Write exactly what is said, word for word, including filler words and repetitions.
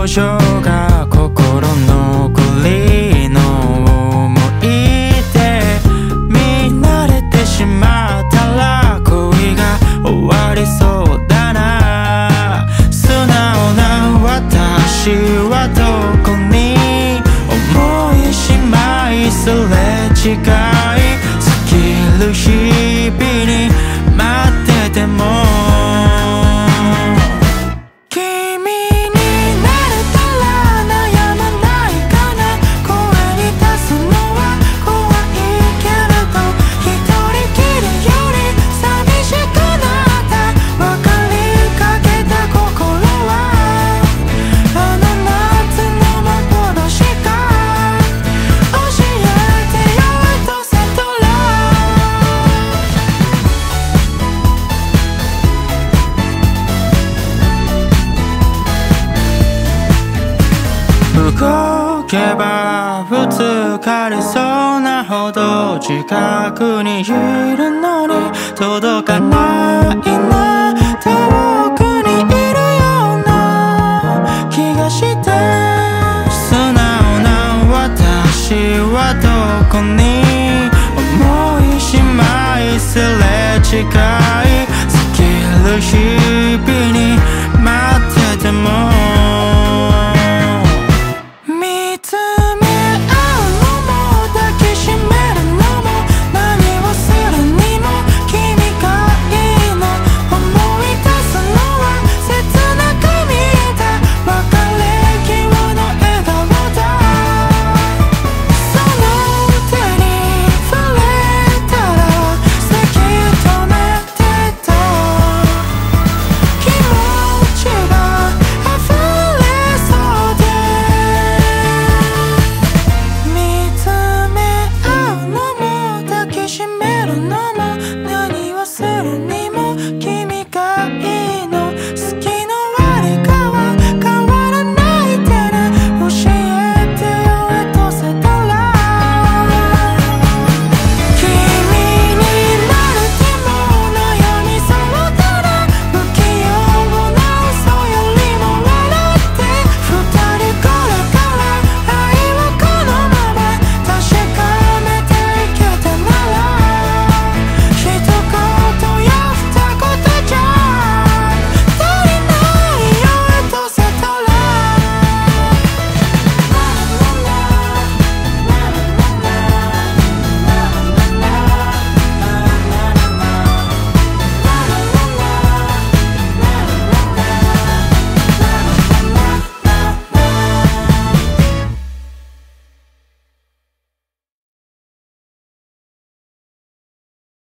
表情が心残りの思い出。見慣れてしまったら恋が終わりそうだな。素直な私はどこに思いしまいすれ違い尽きる日々に待ってても動けばぶつかりそうなほど近くにいるのに届かないな。遠くにいるような気がして素直な私はどこに思いしまいすれ違い尽きる日々に